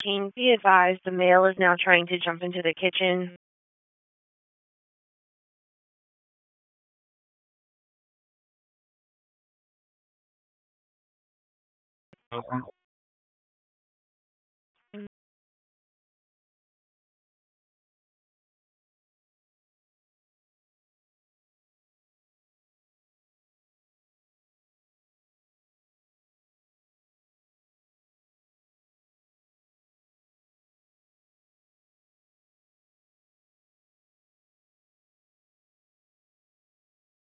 speaking. Be advised the male is now trying to jump into the kitchen.